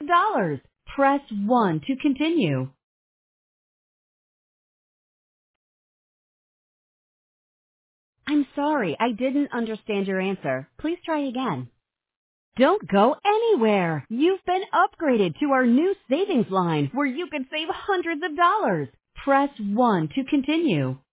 $100. Press 1 to continue. I'm sorry, I didn't understand your answer. Please try again. Don't go anywhere. You've been upgraded to our new savings line where you can save hundreds of dollars. Press 1 to continue.